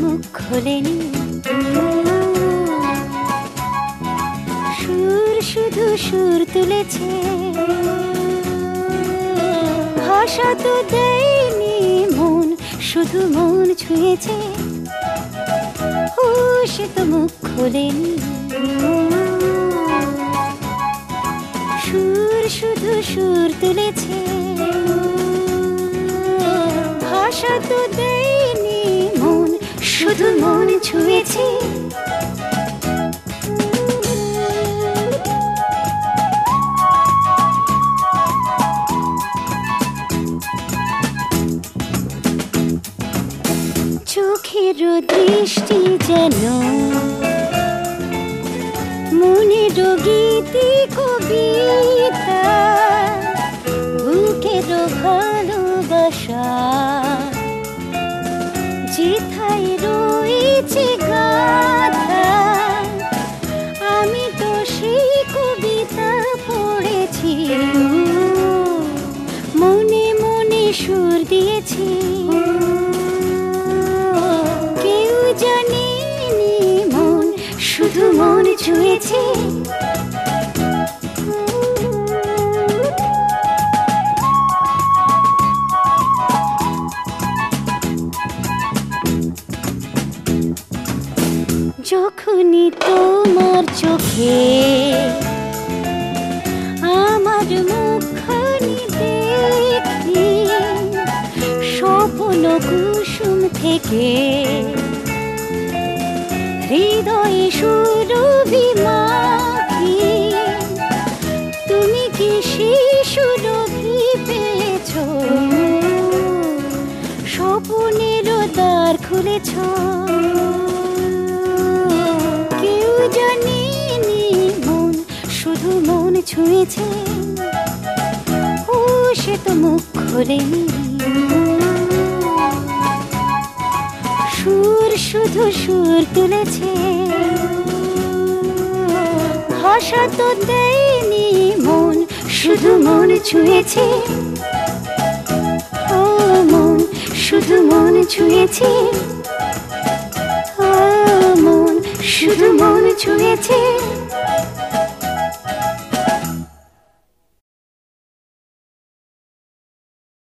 মুখ খোলেনি, সুর শুধু সুর তুলেছে, ভাষা তো দেয়নি মন, শুধু মন ছুঁয়েছে। সে তো মুখ খোলেনি, সুর শুধু সুর তুলেছে, ভাষা তো দেয়নি মন, শুধু মন ছুঁয়েছে। চোখের দৃষ্টি যেন মনের গীতি কবিতা, বুকের ভালোবাসা যেথায় রয়েছে গাথা। আমি তো সেই কবিতা পড়েছি, মনে মনে সুর দিয়েছি। কেউ জানেনি মন, শুধু মন ছুঁয়েছে। যখনই তোমার চোখে আমার মুখখানি দেখি, স্বপ্ন কুসুম থেকে হৃদয়ে সুরভি মাখি। তুমি কি সেই সুরভি পেয়েছ, স্বপ্নের দ্বার খুলেছ। কেউ জানেনি মন, শুধু মন ছুঁয়েছে। সে তো মুখ খোলেনি, সুর শুধু সুর তুলেছে, ভাষা তো দেয়নি মন, শুধু মন ছুঁয়েছে। ও মন, শুধু মন ছুঁয়েছে। ও মন, শুধু মন ছুঁয়েছে।